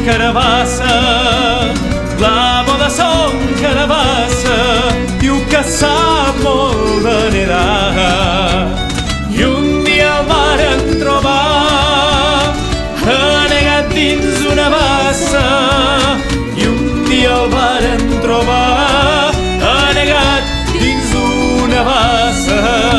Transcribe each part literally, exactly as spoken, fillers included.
carabassa, la moda son carabassa, diu que sap molt de nedar. I un dia el varen trobar anegat dins una bassa, i un dia el varen trobar anegat dins una bassa.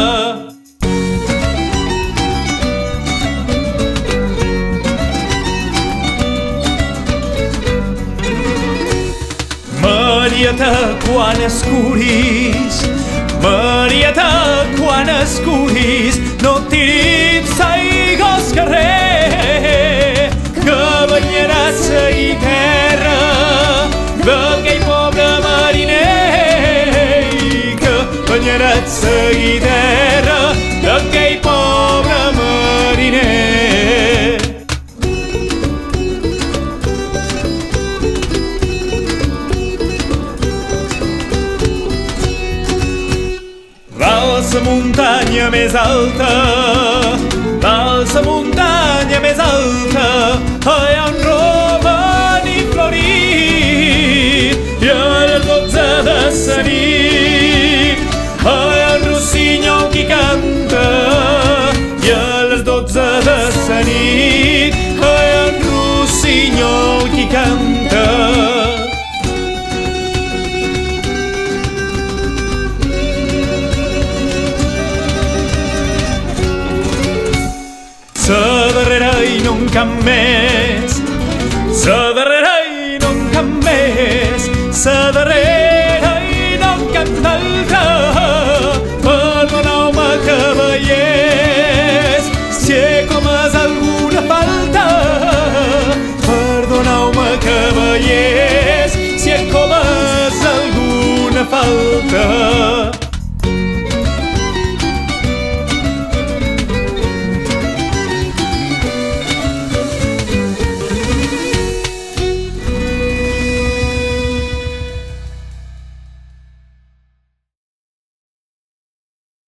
Marieta, quan escuris, Marieta, quan escuris, no tiris aigua al carrer, que banyaràs la terra d'aquell pobre mariner, que banyaràs la terra d'aquell pobre mariner. Dalt la muntanya més alta, dalt la muntanya més alta, hi ha un romaní florit, i a les dotze de la nit hi ha un rossinyol qui canta, i a les dotze de la nit hi ha un rossinyol qui canta. La darrera i no en cap més, la darrera i no en cap més, la darrera i no en cap d'altra. Perdoneu-me, cavallers, si he comès alguna falta. Perdoneu-me, cavallers, si he comès alguna falta.